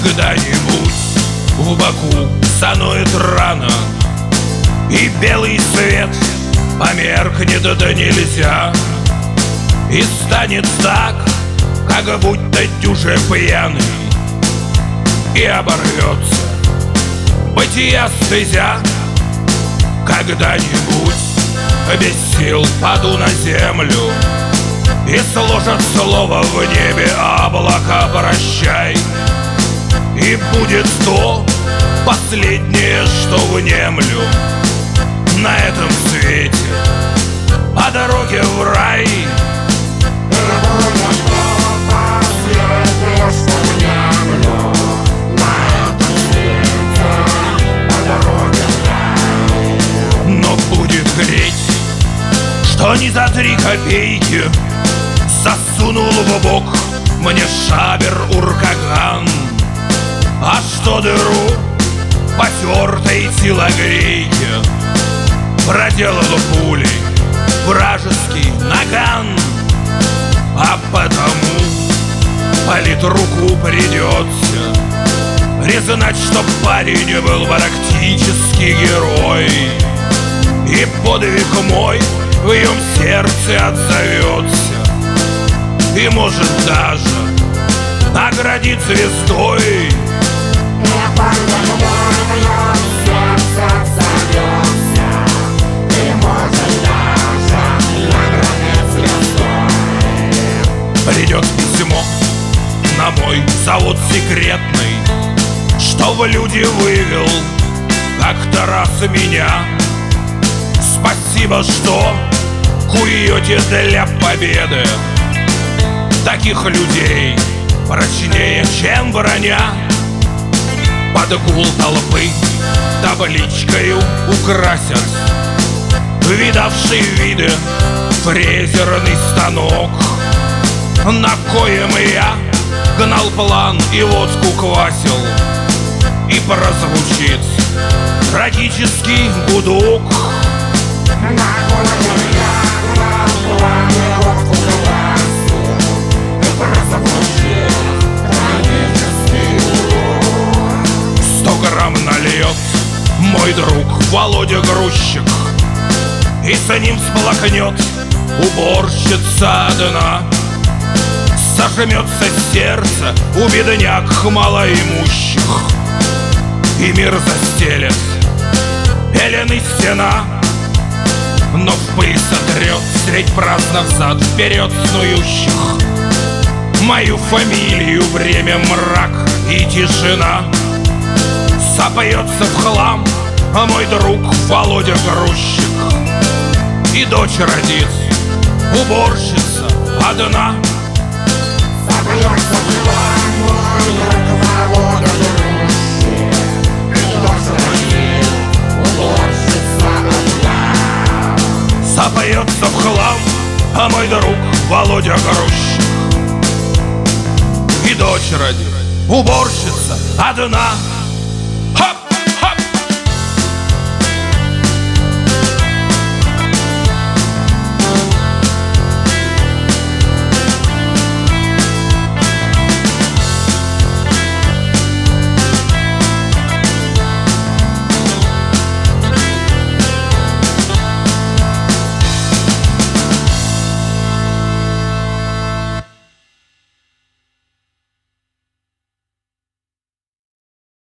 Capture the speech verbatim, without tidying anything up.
Когда-нибудь в боку станует рана, и белый свет померкнет да нельзя, и станет так, как будто дюже пьяный, и оборвется бытия стезя. Когда-нибудь без сил паду на землю, и сложат слово в небе облака «прощай». И будет то последнее, что внемлю на этом свете по дороге в рай. Но будет греть, что не за три копейки засунул в бок мне шабер уркаган, а что дыру потертой телогрейки проделал пулей вражеский наган. А потому политруку придется признать, что парень был практически герой, и подвиг мой в ее сердце отзовется, и может даже наградить звездой. Придет письмо на мой завод секретный, что в люди вывел как-то раз меня. Спасибо, что куете для победы. Таких людей прочнее, чем броня. Под гул толпы табличкою украсят видавший виды фрезерный станок, на коем я гнал план и водку квасил. И прозвучит трагический гудок. Сто грамм нальет мой друг Володя грузчик, и с ним сплакнет уборщица одна. Сожмется сердце у бедняк малоимущих, и мир застелет пелены стена. Но в пыль сотрет средь праздно взад-вперед снующих мою фамилию время мрак и тишина. Сопьется в хлам а мой друг Володя грузчик, и дочь родит уборщица одна. Сопьется в хлам мой друг Володя грузчик, и дочь родит уборщица одна. Сопьется в хлам а мой друг Володя грузчик, и дочь родит уборщица одна.